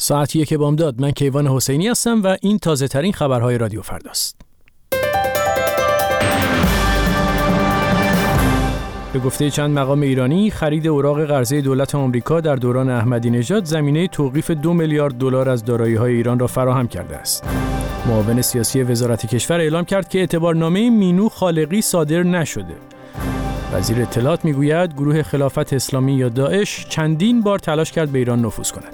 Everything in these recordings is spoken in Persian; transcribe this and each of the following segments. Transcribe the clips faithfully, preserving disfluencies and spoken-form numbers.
ساعت یک بامداد. من کیوان حسینی هستم و این تازه ترین خبرهای رادیو فرداست. به گفته چند مقام ایرانی، خرید اوراق قرضه دولت آمریکا در دوران احمدی نژاد زمینه توقیف دو میلیارد دلار از دارایی‌های ایران را فراهم کرده است. معاون سیاسی وزارت کشور اعلام کرد که اعتبارنامه مینو خالقی صادر نشده. وزیر اطلاعات میگوید گروه خلافت اسلامی یا داعش چندین بار تلاش کرد به ایران نفوذ کند.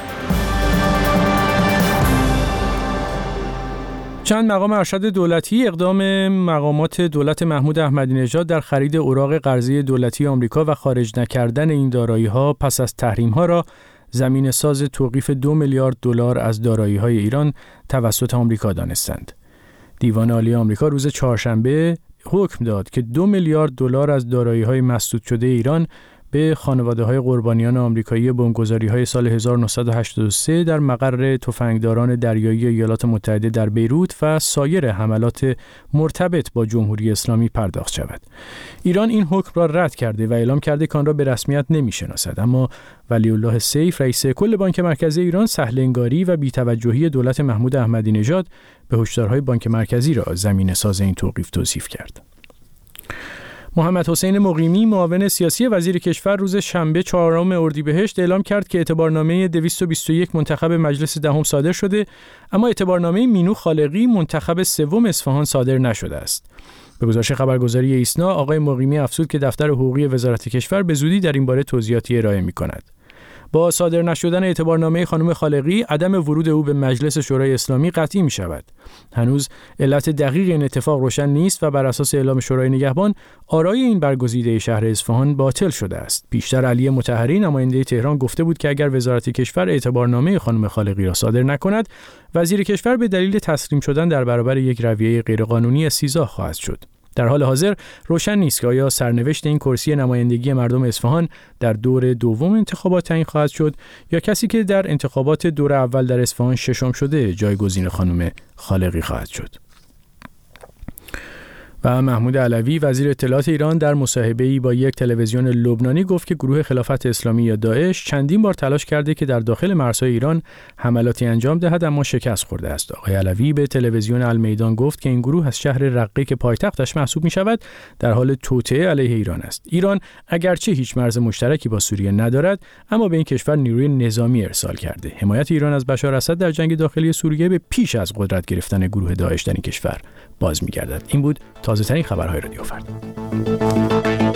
چند مقام ارشد دولتی اقدام مقامات دولت محمود احمدی نژاد در خرید اوراق قرضه دولتی آمریکا و خارج نکردن این دارایی‌ها پس از تحریم‌ها را زمینه ساز توقیف دو میلیارد دلار از دارایی‌های ایران توسط آمریکا دانستند. دیوان عالی آمریکا روز چهارشنبه حکم داد که دو میلیارد دلار از دارایی‌های مسدود شده ایران به خانواده‌های قربانیان آمریکایی بمبگذاری‌های سال هزار و نهصد و هشتاد و سه در مقر تفنگداران دریایی ایالات متحده در بیروت و سایر حملات مرتبط با جمهوری اسلامی پرداخت شود. ایران این حکم را رد کرده و اعلام کرده که آن را به رسمیت نمی‌شناسد، اما ولی الله سیف رئیس کل بانک مرکزی ایران سهل‌انگاری و بی‌توجهی دولت محمود احمدی نژاد به هشدارهای بانک مرکزی را زمینه‌ساز این توقیف توصیف کرد. محمد حسین مقیمی معاون سیاسی وزیر کشور روز شنبه چهارم اردیبهشت اعلام کرد که اعتبارنامه دویست و بیست و یک منتخب مجلس دهم صادر شده، اما اعتبارنامه مینو خالقی منتخب سوم اصفهان صادر نشده است. به گزارش خبرگزاری ایسنا، آقای مقیمی افزود که دفتر حقوقی وزارت کشور به زودی در این باره توضیحاتی ارائه می‌کند. با صادر نشدن اعتبارنامه خانم خالقی، عدم ورود او به مجلس شورای اسلامی قطعی می شود. هنوز علت دقیق این اتفاق روشن نیست و بر اساس اعلام شورای نگهبان، آرای این برگزیده شهر اصفهان باطل شده است. پیشتر علی مطهری نماینده تهران گفته بود که اگر وزارت کشور اعتبارنامه خانم خالقی را صادر نکند، وزیر کشور به دلیل تسلیم شدن در برابر یک رویه غیرقانونی استیضاح خواهد شد. در حال حاضر روشن نیست که آیا سرنوشت این کرسی نمایندگی مردم اصفهان در دور دوم انتخابات تعیین خواهد شد یا کسی که در انتخابات دور اول در اصفهان ششم شده جایگزین خانم خالقی خواهد شد. و محمود علوی وزیر اطلاعات ایران در مصاحبه‌ای با یک تلویزیون لبنانی گفت که گروه خلافت اسلامی یا داعش چندین بار تلاش کرده که در داخل مرزهای ایران حملاتی انجام دهد، اما شکست خورده است. آقای علوی به تلویزیون المیدان گفت که این گروه از شهر رقه که پایتختش محسوب می‌شود در حال توطئه علیه ایران است. ایران اگرچه هیچ مرز مشترکی با سوریه ندارد، اما به این کشور نیروی نظامی ارسال کرده. حمایت ایران از بشار اسد در جنگ داخلی سوریه به پیش از قدرت گرفتن گروه داعش در این کشور باز می‌گردد. این بود تازه ترین خبرهای رادیو فردا.